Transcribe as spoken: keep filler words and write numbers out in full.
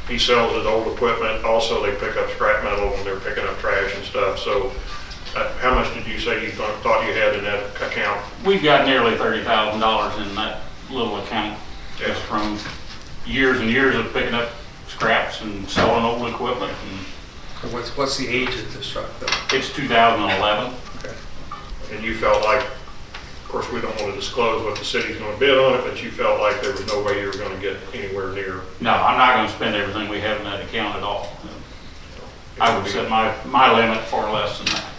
he sells his old equipment. Also, they pick up scrap metal when they're picking up trash and stuff. So uh, how much did you say you thought thought you had in that account? We've got nearly thirty thousand dollars in that little account, Yeah. just from years and years of picking up scraps and selling old equipment. And And what's, what's the age of this truck though? it's two thousand eleven. Okay. And you felt like, of course, we don't want to disclose what the city's going to bid on it, but you felt like there was no way you were going to get anywhere near. No, I'm not gonna spend everything we have in that account at all. I would set my, my limit far less than that.